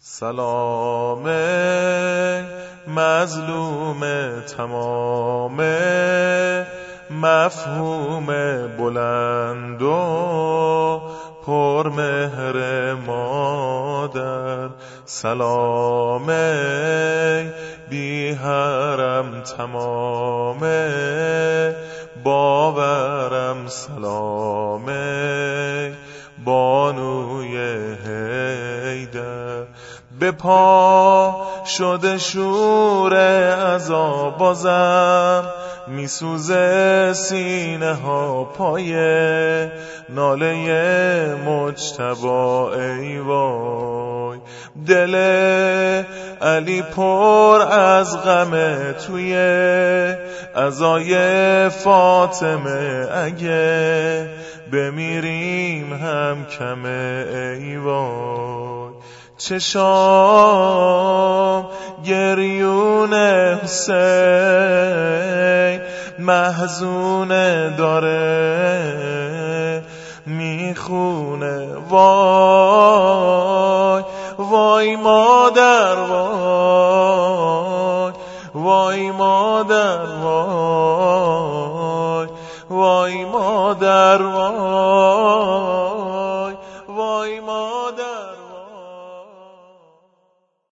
سلام مظلوم تمام مفهوم بلند و پرمهر مادر. سلام بی حرم تمام باورم. سلام بانوی حیدر. به پا شده شور عذاب بازم میسوزه سینه ها پای ناله مجتبی. ای وای دل علی پر از غمه توی عزای فاطمه. اگه بمیریم هم کمه. ای وای چشام گریون حسین محزون داره میخونه. وای وای مادر وای وای مادر وای وای مادر وای